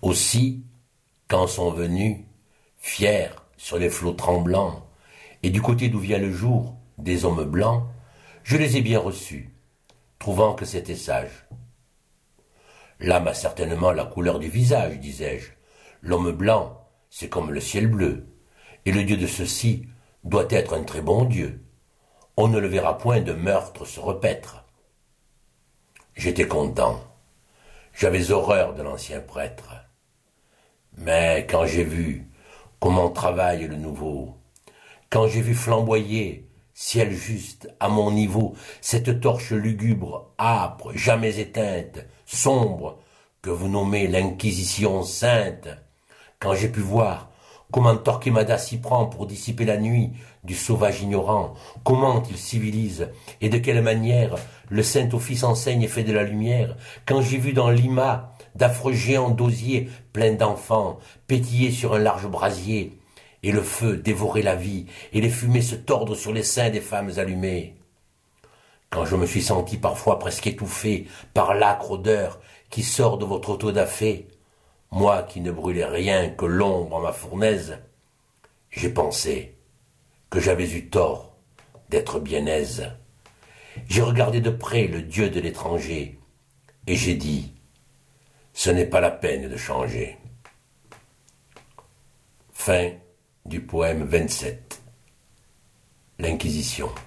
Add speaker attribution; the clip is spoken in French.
Speaker 1: Aussi, quand sont venus, fiers, sur les flots tremblants, et du côté d'où vient le jour, des hommes blancs, je les ai bien reçus, trouvant que c'était sage. L'âme a certainement la couleur du visage, disais-je. L'homme blanc, c'est comme le ciel bleu, et le Dieu de ceux-ci doit être un très bon Dieu. On ne le verra point de meurtre se repaître. J'étais content. J'avais horreur de l'ancien prêtre. Mais quand j'ai vu comment travaille le nouveau, quand j'ai vu flamboyer, ciel juste, à mon niveau, cette torche lugubre, âpre, jamais éteinte, sombre, que vous nommez l'Inquisition sainte, quand j'ai pu voir comment Torquemada s'y prend pour dissiper la nuit du sauvage ignorant, comment il civilise, et de quelle manière le Saint-Office enseigne et fait de la lumière, quand j'ai vu dans Lima d'affreux géants d'osier pleins d'enfants pétiller sur un large brasier, et le feu dévorer la vie, et les fumées se tordre sur les seins des femmes allumées. Quand je me suis senti parfois presque étouffé par l'âcre odeur qui sort de votre auto-da-fé, moi qui ne brûlais rien que l'ombre à ma fournaise, j'ai pensé que j'avais eu tort d'être bien aise. J'ai regardé de près le Dieu de l'étranger, et j'ai dit, ce n'est pas la peine de changer. Fin du poème 27. L'Inquisition.